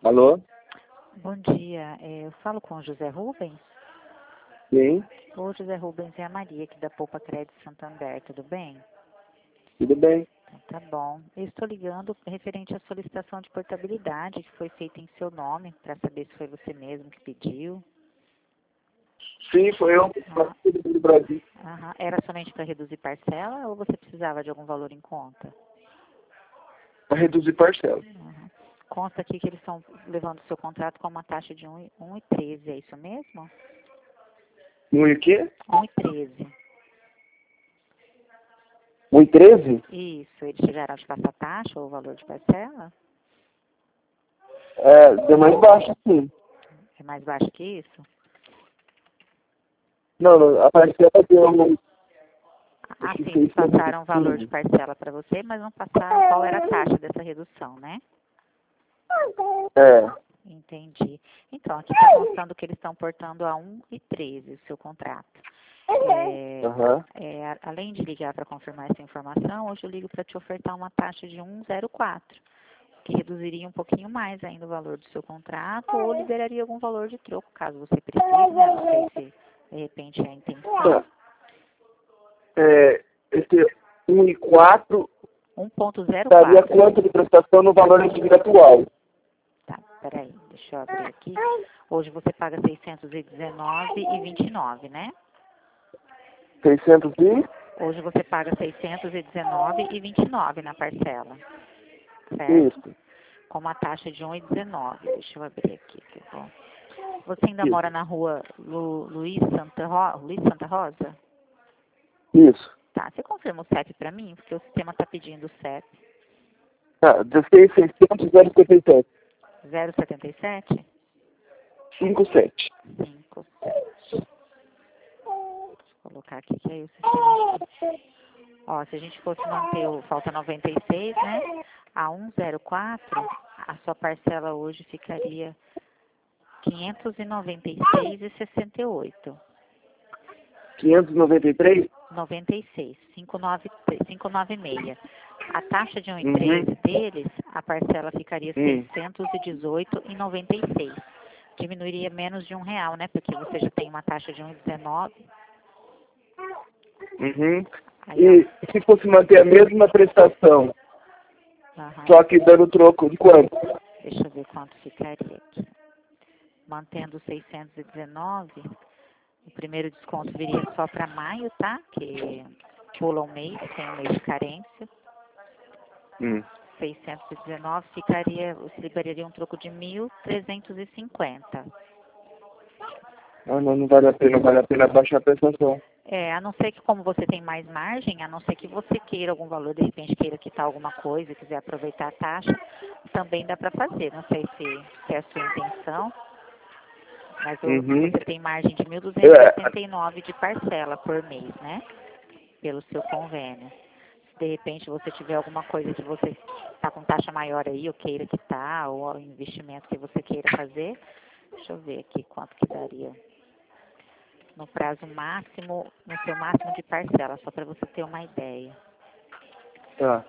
Alô? Bom dia, eu falo com o José Rubens. Sim, O José Rubens é a Maria aqui da Poupa Crédito Santander, tudo bem? tudo bem. Então, tá bom. Eu estou ligando referente à solicitação de portabilidade que foi feita em seu nome, para saber se foi você mesmo que pediu. Sim, foi eu. Ah, Do Brasil. aham. Era somente para reduzir parcela ou você precisava de algum valor em conta? Para reduzir parcela. Aham. Consta aqui que eles estão levando o seu contrato com uma taxa de 1,13, é isso mesmo? Um e o quê? 1,13. 1,13? Isso, eles chegaram a te passar a taxa ou o valor de parcela? É, deu mais baixo, sim. É mais baixo que isso? Não, a parcela deu... Ah, sim, eles passaram o valor de parcela para você, mas não passaram qual era a taxa dessa redução, né? É. Entendi. Então, aqui está constando que eles estão portando a 1,13 o seu contrato. Aham. Além de ligar para confirmar essa informação, hoje eu ligo para te ofertar uma taxa de 1,04, que reduziria um pouquinho mais ainda o valor do seu contrato ou liberaria algum valor de troco, caso você precise, né? Não sei se de repente é a intenção. Tá. Esse 1,4 daria 1,04. quanto de prestação no valor antigo atual? Tá, peraí, deixa eu abrir aqui. Hoje você paga 619,29, né? 600 e? Hoje você paga 619,29 na parcela, certo? Isso. Com uma taxa de 1,19. Deixa eu abrir aqui. Que eu vou... Você ainda Isso. mora na rua Luiz Santa Rosa? Isso. Tá, você confirma o CEP para mim? Porque o sistema está pedindo o CEP. Tá, 16.600, 0,57. 077? 57. 57. Vou colocar aqui que aí o sistema... Ó, se a gente fosse manter o falta 96, né? A 104, a sua parcela hoje ficaria 596,68. 593? 96, 596. A taxa de 1,13 Uhum. deles, a parcela ficaria 618,96. Diminuiria menos de R$ 1, né? Porque você já tem uma taxa de 1,19. Uhum. Aí, ó. E se fosse manter a mesma prestação, Aham. só que dando troco de quanto? Deixa eu ver quanto ficaria aqui. Mantendo 619, o primeiro desconto viria só para maio, tá? Que pula um mês, tem um mês de carência. 619 ficaria, você liberaria um troco de 1.350. Ah, não vale a pena, vale a pena baixar a prestação. A não ser que, como você tem mais margem, a não ser que você queira algum valor, de repente queira quitar alguma coisa, quiser aproveitar a taxa, também dá para fazer. Não sei se é a sua intenção, mas Uhum. você tem margem de 1.289 de parcela por mês, né? Pelo seu convênio. Se de repente você tiver alguma coisa que você está com taxa maior aí, ou queira quitar, ou investimento que você queira fazer, deixa eu ver aqui quanto que daria. No prazo máximo, no seu máximo de parcela, só para você ter uma ideia. Tá.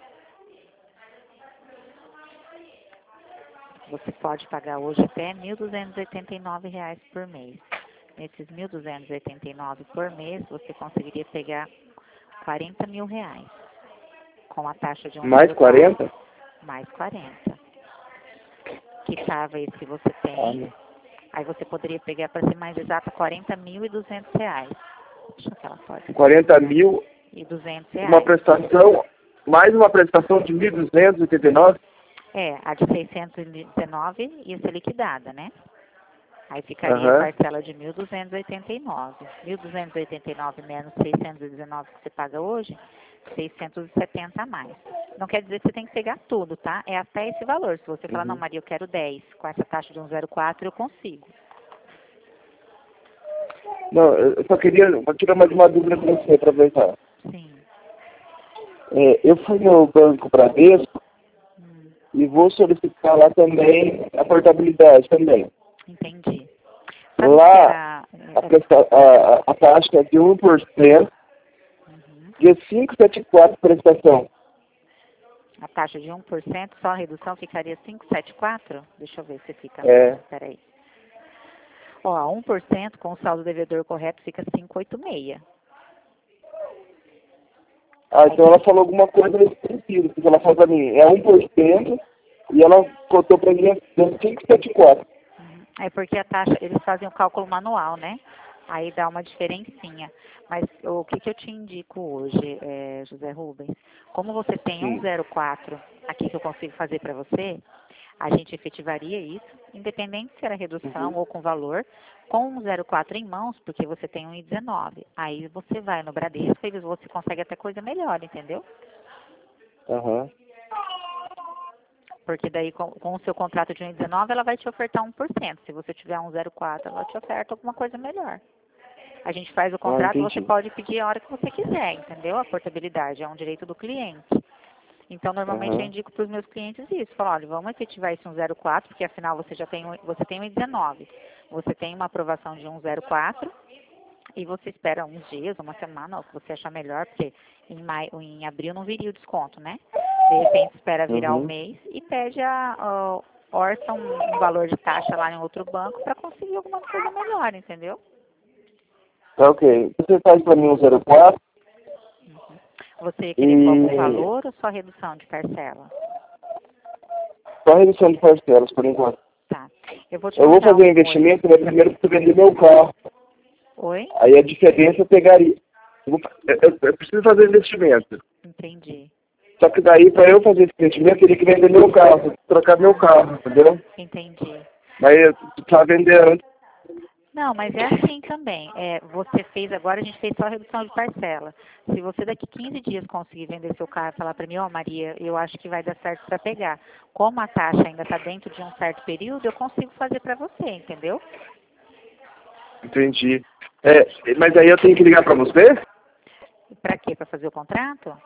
Você pode pagar hoje até R$ 1.289 por mês. Nesses R$ 1.289 por mês, você conseguiria pegar R$ 40 mil, com a taxa de 1,04. Mais 40? Mais 40. Quitava esse que você tem. Aí você poderia pegar, para ser mais exata, R$ 40.200. Deixa eu que ela pode. 40 mil, E R$ 200. uma prestação, mais uma prestação de 1.289? A de 619 ia ser liquidada, né? Aí ficaria a Aham. parcela de 1.289. 1.289 menos 619 que você paga hoje, 670 a mais. Não quer dizer que você tem que pegar tudo, tá? É até esse valor. Se você falar, não, Maria, eu quero 10, com essa taxa de 1,04 eu consigo. Não, eu só queria tirar mais uma dúvida com você, aproveitar. Sim. Eu fui no Banco Bradesco e vou solicitar lá também a portabilidade também. Entendi. Sabe Lá, a taxa é de 1%, de 5,74 prestação. A taxa de 1%, só a redução ficaria 574? Deixa eu ver se fica. Peraí. Ó, 1% com o saldo devedor correto fica 586. Ah, então ela falou alguma coisa nesse sentido, porque ela falou pra mim, é 1% e ela cotou pra mim 574. É porque a taxa, eles fazem o cálculo manual, né? Aí dá uma diferencinha. Mas o que eu te indico hoje, José Rubens? Como você tem 104 aqui que eu consigo fazer para você, a gente efetivaria isso, independente se era redução ou com valor, com 104 em mãos, porque você tem 1,19. Aí você vai no Bradesco e você consegue até coisa melhor, entendeu? Porque daí com o seu contrato de 1,19 ela vai te ofertar 1%. Se você tiver 1,04, ela te oferta alguma coisa melhor. A gente faz o contrato, você pode pedir a hora que você quiser, entendeu? A portabilidade é um direito do cliente. Então, normalmente eu indico para os meus clientes isso. Falo, olha, vamos efetivar esse 104, porque afinal você já tem, você tem 1,19. Você tem uma aprovação de 104 e você espera uns dias, uma semana, o que você achar melhor, porque em abril não viria o desconto, né? De repente espera virar o mês e pede orça um valor de taxa lá em outro banco para conseguir alguma coisa melhor, entendeu? Tá ok. Você faz para mim 104? Você querer qual valor ou só redução de parcela? Só redução de parcelas, por enquanto. Tá. Eu vou fazer um investimento, mas primeiro preciso vender meu carro. Oi? Aí a diferença eu pegaria. Eu preciso fazer investimento. Entendi. Só que daí, para eu fazer esse investimento, eu teria que vender meu carro, trocar meu carro, entendeu? Entendi. Mas eu precisava vender antes. Não, mas é assim também. Você fez agora, a gente fez só a redução de parcela. Se você daqui 15 dias conseguir vender seu carro e falar para mim, ó, Maria, eu acho que vai dar certo para pegar. Como a taxa ainda está dentro de um certo período, eu consigo fazer para você, entendeu? Entendi. Mas aí eu tenho que ligar para você? Para quê? Para fazer o contrato?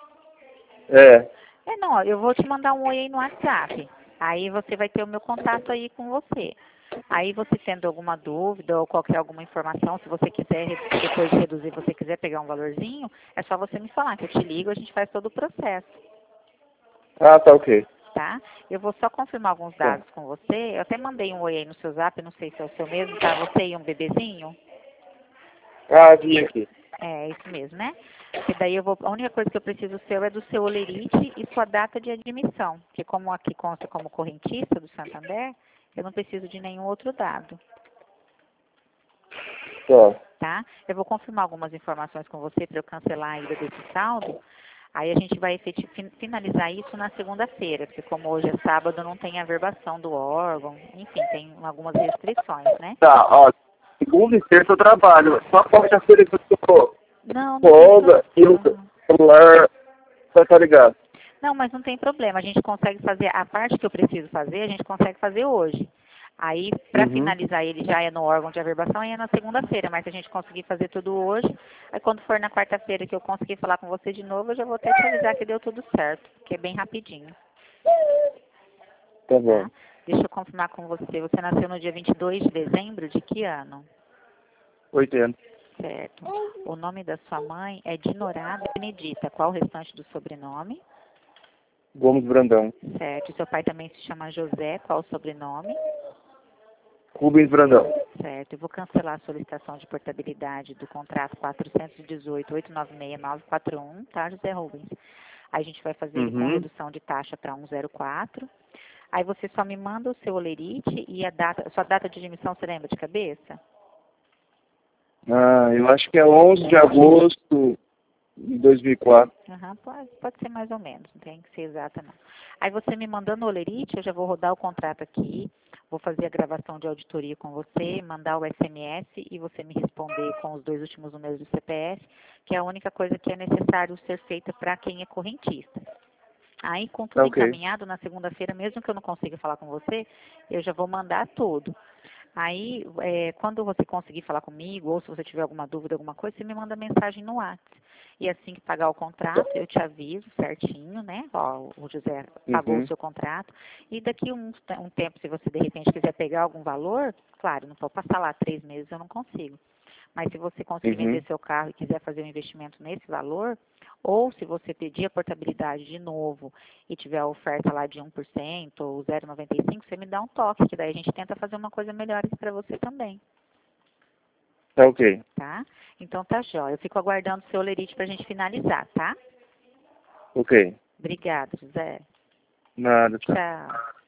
Não, eu vou te mandar um oi aí no WhatsApp. Aí você vai ter o meu contato aí com você. Aí você tendo alguma dúvida ou alguma informação, se você quiser, depois de reduzir, você quiser pegar um valorzinho, é só você me falar, que eu te ligo, a gente faz todo o processo. Ah, tá ok. Tá? Eu vou só confirmar alguns dados com você. Eu até mandei um oi aí no seu zap, não sei se é o seu mesmo, tá? Você e um bebezinho? Ah, vi aqui. É, isso mesmo, né? Porque daí a única coisa que eu preciso seu é do seu olerite e sua data de admissão. Porque como aqui consta como correntista do Santander, eu não preciso de nenhum outro dado. Tá? Eu vou confirmar algumas informações com você para eu cancelar a ida desse saldo. Aí a gente vai finalizar isso na segunda-feira, porque como hoje é sábado, não tem a verbação do órgão. Enfim, tem algumas restrições, né? Tá, ó. Segunda e terça eu trabalho. Só quarta-feira que eu tô folga e o celular vai estar ligado. Não, mas não tem problema. A gente consegue fazer, a parte que eu preciso fazer, a gente consegue fazer hoje. Aí, para finalizar ele já é no órgão de averbação e é na segunda-feira. Mas se a gente conseguir fazer tudo hoje, aí quando for na quarta-feira que eu conseguir falar com você de novo, eu já vou até te avisar que deu tudo certo, porque é bem rapidinho. Tá bom. Tá? Deixa eu confirmar com você. Você nasceu no dia 22 de dezembro de que ano? 80. Certo. O nome da sua mãe é Dinorá Benedita. Qual o restante do sobrenome? Gomes Brandão. Certo. E seu pai também se chama José. Qual o sobrenome? Rubens Brandão. Certo. Eu vou cancelar a solicitação de portabilidade do contrato 418-896-941, tá, José Rubens? Aí a gente vai fazer ele com redução de taxa para 104. Aí você só me manda o seu olerite e sua data de admissão, você lembra de cabeça? Ah, eu acho que é 11 de agosto de 2004. Pode ser mais ou menos, não tem que ser exata não. Aí você me mandando o olerite, eu já vou rodar o contrato aqui, vou fazer a gravação de auditoria com você, mandar o SMS e você me responder com os 2 últimos números do CPF, que é a única coisa que é necessário ser feita para quem é correntista. Aí, com tudo encaminhado, na segunda-feira, mesmo que eu não consiga falar com você, eu já vou mandar tudo. Aí, quando você conseguir falar comigo, ou se você tiver alguma dúvida, alguma coisa, você me manda mensagem no WhatsApp. E assim que pagar o contrato, eu te aviso certinho, né? Ó, o José pagou o seu contrato. E daqui um tempo, se você de repente quiser pegar algum valor, claro, não vou passar lá 3 meses, eu não consigo. Mas se você conseguir vender seu carro e quiser fazer um investimento nesse valor, Ou se você pedir a portabilidade de novo e tiver a oferta lá de 1% ou 0,95, você me dá um toque, que daí a gente tenta fazer uma coisa melhor para você também. Tá ok. Tá? Então tá jóia. Eu fico aguardando o seu lerite para a gente finalizar, tá? Ok. Obrigada, José. Nada, tchau. Tchau.